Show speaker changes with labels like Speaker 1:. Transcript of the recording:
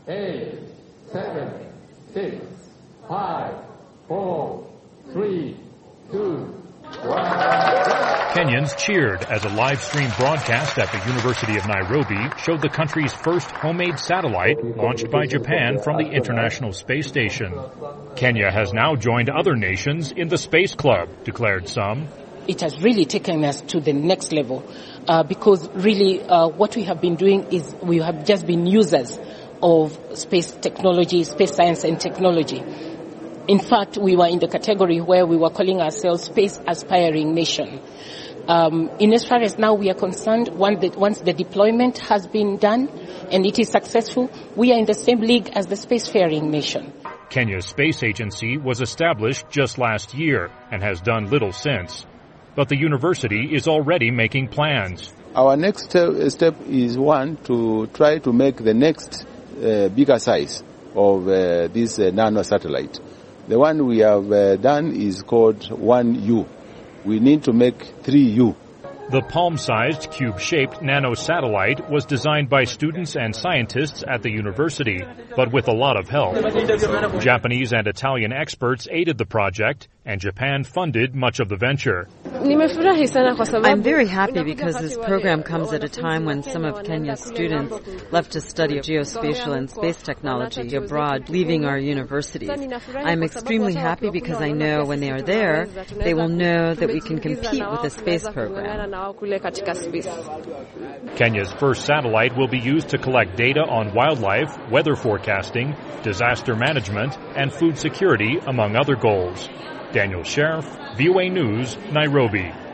Speaker 1: 8, 7, 6, 5, 4, 3, 2, 1.
Speaker 2: Kenyans cheered as a live-stream broadcast at the University of Nairobi showed the country's first homemade satellite launched by Japan from the International Space Station. Kenya has now joined other nations in the Space Club, declared some.
Speaker 3: It has really taken us to the next level because really what we have been doing is we have just been users of space technology, space science and technology. In fact, we were in the category where we were calling ourselves Space Aspiring Nation. In as far as now we are concerned, once the deployment has been done and it is successful, we are in the same league as the spacefaring nation.
Speaker 2: Kenya's space agency was established just last year and has done little since. But the university is already making plans.
Speaker 4: Our next step is to try to make the next bigger size of this nano satellite. The one we have done is called 1U. We need to make 3U.
Speaker 2: The palm-sized, cube-shaped nano-satellite was designed by students and scientists at the university, but with a lot of help. Japanese and Italian experts aided the project, and Japan funded much of the venture.
Speaker 5: I'm very happy because this program comes at a time when some of Kenya's students left to study geospatial and space technology abroad, leaving our universities. I'm extremely happy because I know when they are there, they will know that we can compete with the space program.
Speaker 2: Kenya's first satellite will be used to collect data on wildlife, weather forecasting, disaster management, and food security, among other goals. Daniel Sheriff, VOA News, Nairobi.